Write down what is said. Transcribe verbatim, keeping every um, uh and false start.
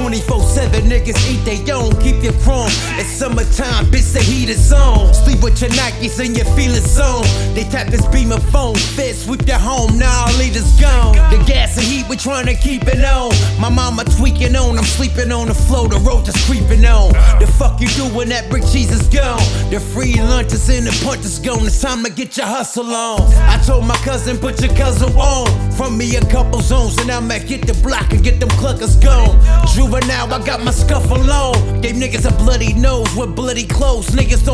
twenty-four seven niggas eat they own, keep your chrome. It's summertime, bitch, the heat is on. Sleep with your Nikes and your feelings on. They tap this beam of phone, fit, sweep their home, now all leaders gone. The gas and heat, we tryna keep it on. My mama tweaking on, I'm sleeping on the floor, the road just creeping on. The fuck you do when that brick cheese is gone? The free lunch is in, the punch is gone, it's time to get your hustle on. I told my cousin, put your cousin on. From me a couple zones, and I'ma hit the block and get them cluckers gone. Juvenile, I got my scuffle on. Gave niggas a bloody nose with bloody clothes, niggas don't